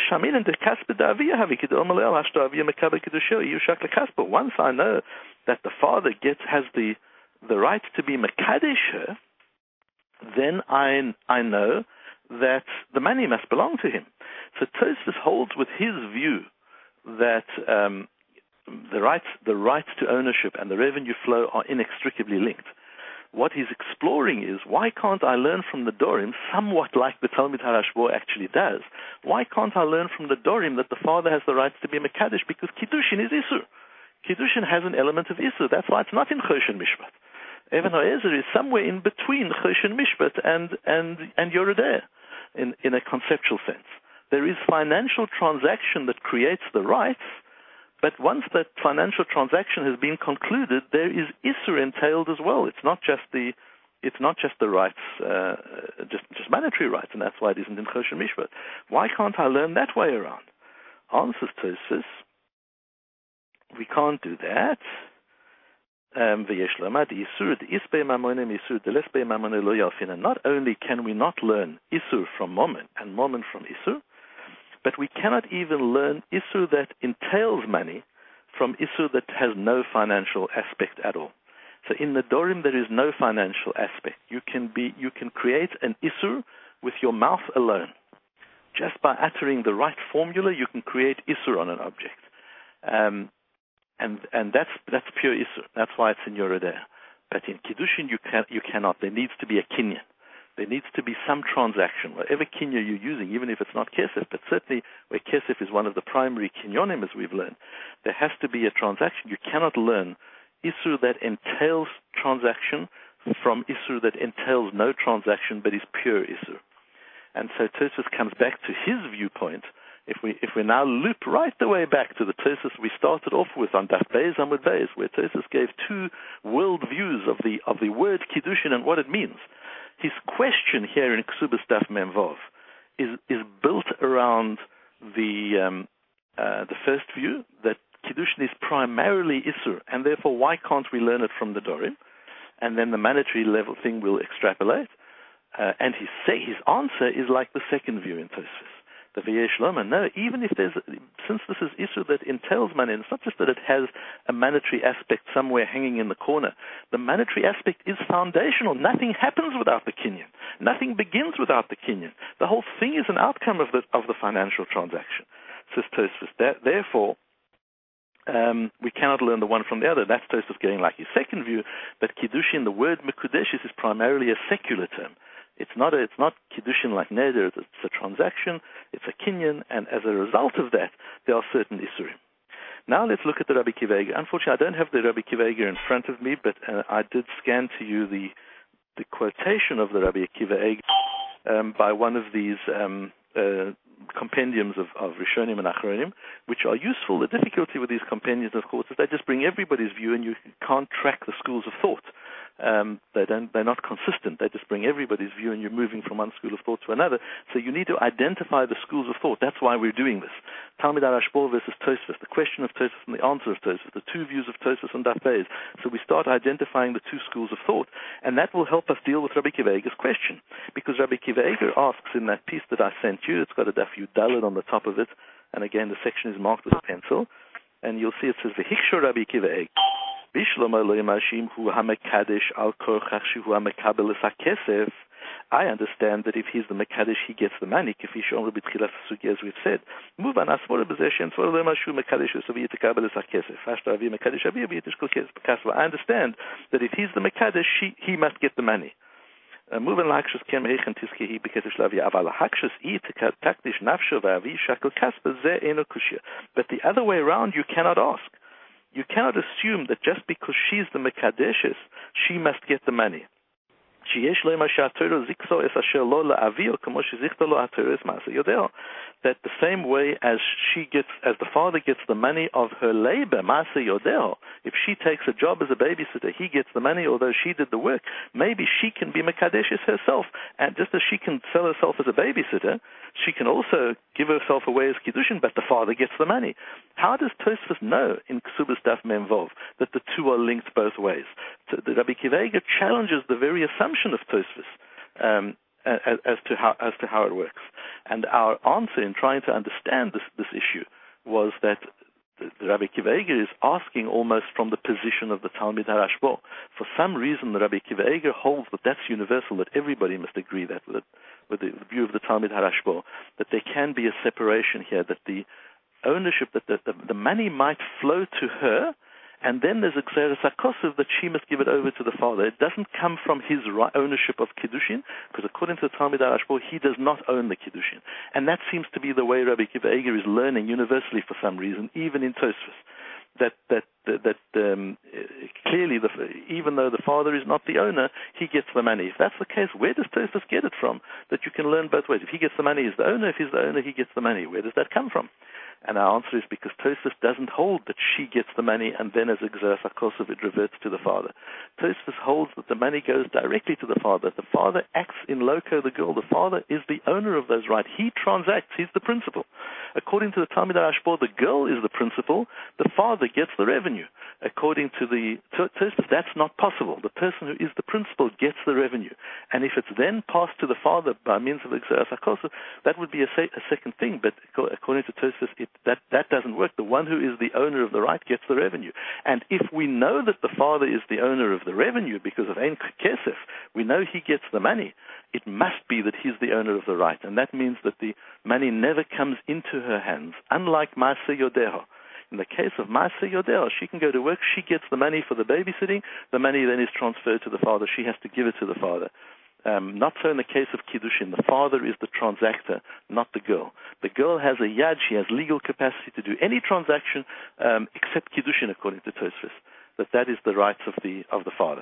I know that the father gets has the the right to be Mekadesher, then I I know that the money must belong to him. So Tosfos holds with his view that um, the rights the rights to ownership and the revenue flow are inextricably linked. What he's exploring is, why can't I learn from the Dorim, somewhat like the Talmud HaRashba actually does? Why can't I learn from the Dorim that the father has the rights to be Mekadesh? Because Kiddushin is Isur. Kiddushin has an element of Isur. That's why it's not in Choshen Mishpat. Even Ha'ezer is somewhere in between Choshen Mishpat and, and, and Yoredeh in, in a conceptual sense. There is financial transaction that creates the rights, but once that financial transaction has been concluded, there is Isur entailed as well. It's not just the, it's not just the rights, uh, just just monetary rights, and that's why it isn't in Choshen Mishpat. Why can't I learn that way around? Answers Tosfos, we can't do that. Um, not only can we not learn Isur from Mammon and Mammon from Isur, but we cannot even learn Isur that entails money from Isur that has no financial aspect at all. So in the Dorim there is no financial aspect. You can be, you can create an Isur with your mouth alone. Just by uttering the right formula, you can create Isur on an object. Um, and and that's that's pure Isur. That's why it's in Yoredeh. But in Kiddushin you can you cannot. There needs to be a kinyan. There needs to be some transaction, whatever kinya you're using, even if it's not kesef, but certainly where kesef is one of the primary kinyonim, as we've learned, there has to be a transaction. You cannot learn Isur that entails transaction from Isur that entails no transaction, but is pure Isur. And so Tosfos comes back to his viewpoint. If we if we now loop right the way back to the Tosfos we started off with on Daf Beis Amud Beis, where Tosfos gave two world views of the of the word Kiddushin and what it means. His question here in Ksubas Daf Mem Vav is is built around the um, uh, the first view that Kiddushin is primarily Isur, and therefore why can't we learn it from the Dorim? And then the monetary level thing will extrapolate. Uh, and his say, his answer is like the second view in Tosfos. The V'yesh Loma, no, even if there's, since this is Isur that entails money, and it's not just that it has a monetary aspect somewhere hanging in the corner. The monetary aspect is foundational. Nothing happens without the kinyan. Nothing begins without the kinyan. The whole thing is an outcome of the of the financial transaction. Says Tosfos. That, therefore, um, we cannot learn the one from the other. That's Tosfos going like his second view, but Kiddushin, the word Mekudeshes, is primarily a secular term. It's not a, it's not Kiddushin like Neder. It's a transaction. It's a kinyan, and as a result of that, there are certain Isurim. Now let's look at the Rabbi Akiva Eiger. Unfortunately, I don't have the Rabbi Akiva Eiger in front of me, but uh, I did scan to you the the quotation of the Rabbi Akiva Eiger um, by one of these um, uh, compendiums of, of Rishonim and Achronim, which are useful. The difficulty with these compendiums, of course, is they just bring everybody's view, and you can't track the schools of thought. Um, they don't, they're not consistent. They just bring everybody's view, and you're moving from one school of thought to another. So you need to identify the schools of thought. That's why we're doing this. Talmud HaRashba versus Tosfos, the question of Tosfos and the answer of Tosfos, the two views of Tosfos and Daf Beis. So we start identifying the two schools of thought, and that will help us deal with Rabbi Akiva Eiger's question. Because Rabbi Akiva Eiger asks in that piece that I sent you, it's got a Daf Yud Daled on the top of it, and again the section is marked with a pencil, and you'll see it says, V'hikshor Rabbi Akiva Eiger. I understand that if he's the Mekadesh, he gets the money, as we've said. I understand that if he's the Mekadesh, he, he must get the money. But the other way around, you cannot ask. You cannot assume that just because she's the Mekadeshes, she must get the money. That the same way as she gets, as the father gets the money of her labor, Maaseh Yodeo, If she takes a job as a babysitter, he gets the money, although she did the work. Maybe she can be Mekadeshes herself, and just as she can sell herself as a babysitter, she can also give herself away as Kiddushin, but the father gets the money. How does Tosfos know in Ksubas Daf Mem Vov that the two are linked both ways? So the Rabbi Akiva Eiger challenges the very assumption of Tosfos um, as, as to how as to how it works. And our answer in trying to understand this, this issue was that the, the Rabbi Akiva Eiger is asking almost from the position of the Talmid HaRashbo. For some reason, the Rabbi Akiva Eiger holds that that's universal, that everybody must agree that with, it, with the view of the Talmid HaRashbo, that there can be a separation here, that the ownership, that the, the, the money might flow to her, and then there's a Gzeres HaKosov that she must give it over to the father. It doesn't come from his right ownership of Kiddushin, because according to the Talmid HaRashbo, he does not own the Kiddushin. And that seems to be the way Rabbi Akiva Eiger is learning universally for some reason, even in Tosfos. That that that, that um, clearly, the, even though the father is not the owner, he gets the money. If that's the case, where does Tosfos get it from? That you can learn both ways. If he gets the money, he's the owner. If he's the owner, he gets the money. Where does that come from? And our answer is because Tosfos doesn't hold that she gets the money and then as a Gzeres HaKosov it reverts to the father. Tosfos holds that the money goes directly to the father. The father acts in loco the girl. The father is the owner of those rights. He transacts. He's the principal. According to the Talmid HaRashbo, the girl is the principal. The father gets the revenue. According to the Tosfos, that's not possible. The person who is the principal gets the revenue. And if it's then passed to the father by means of a Gzeres HaKosov, that would be a, se- a second thing. But according to Tosfos, it That, that doesn't work. The one who is the owner of the right gets the revenue. And if we know that the father is the owner of the revenue because of Ein Kesef, we know he gets the money, it must be that he's the owner of the right. And that means that the money never comes into her hands, unlike Maaseh Yodeho. In the case of Maaseh Yodeho, she can go to work, she gets the money for the babysitting, the money then is transferred to the father, she has to give it to the father. Um, not so in the case of Kiddushin. The father is the transactor, not the girl. The girl has a yad, she has legal capacity to do any transaction um, except Kiddushin, according to Tosfos, that that is the rights of the of the father.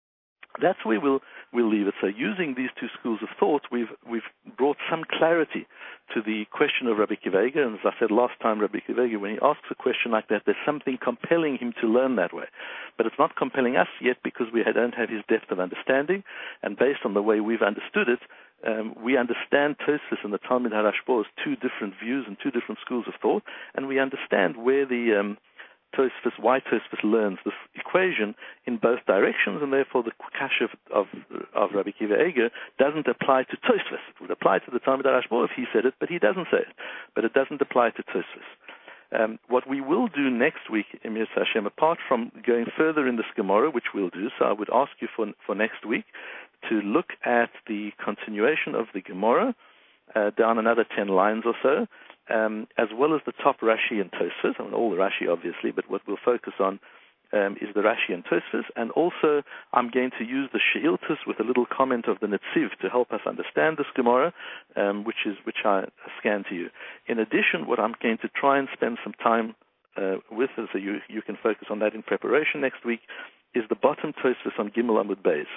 That's where we'll we'll leave it. So using these two schools of thought, we've we've brought some clarity to the question of Rabbi Akiva Eiger. And as I said last time, Rabbi Akiva Eiger, when he asks a question like that, there's something compelling him to learn that way. But it's not compelling us yet because we don't have his depth of understanding. And based on the way we've understood it, um, we understand Tosfos and the Talmid HaRashbo as two different views and two different schools of thought. And we understand where the um, Tosfos, why Tosfos learns this equation in both directions, and therefore the kash of, of, of Rabbi Akiva Eiger doesn't apply to Tosfos. It would apply to the Talmid HaRashbo if he said it, but he doesn't say it. But it doesn't apply to Tosfos. Um, what we will do next week, Emir Hashem, apart from going further in this Gemara, which we'll do, so I would ask you for for next week to look at the continuation of the Gemara uh, down another ten lines or so, Um, as well as the top Rashi and Tosfos, I mean all the Rashi obviously, but what we'll focus on um, is the Rashi and Tosfos, and also I'm going to use the She'iltos with a little comment of the Netziv to help us understand this Gemara, um, which is which I scan to you. In addition, what I'm going to try and spend some time uh, with, so you you can focus on that in preparation next week, is the bottom Tosfos on Gimel Amud Beis,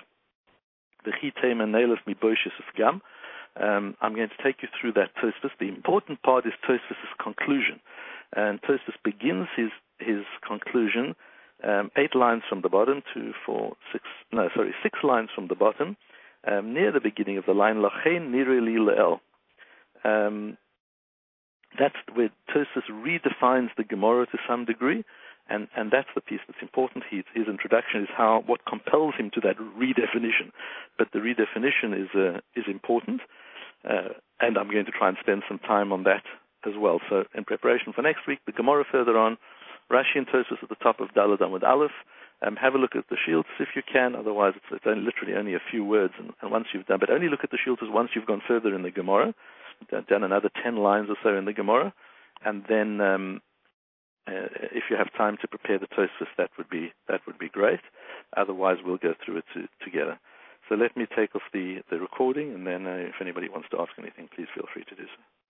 the Chitei Manelef Miboshis of Gam. Um, I'm going to take you through that Tosfos. The important part is Tosfos' conclusion. And Tosfos begins his, his conclusion um, eight lines from the bottom to four, six, no, sorry, six lines from the bottom, um, near the beginning of the line, Lachein nirei li le'el. Um, that's where Tosfos redefines the Gemara to some degree, and, and that's the piece that's important. His, his introduction is how what compels him to that redefinition. But the redefinition is uh, is important. Uh, and I'm going to try and spend some time on that as well. So in preparation for next week, the Gemara further on, Rashi and Tosfos at the top of Daled Amud Aleph. Um, have a look at the She'iltos if you can. Otherwise, it's, it's only, literally only a few words. And, and once you've done, but only look at the She'iltos once you've gone further in the Gemara, done another ten lines or so in the Gemara, and then um, uh, if you have time to prepare the Tosfos, that would be that would be great. Otherwise, we'll go through it to, together. So let me take off the, the recording, and then uh, if anybody wants to ask anything, please feel free to do so.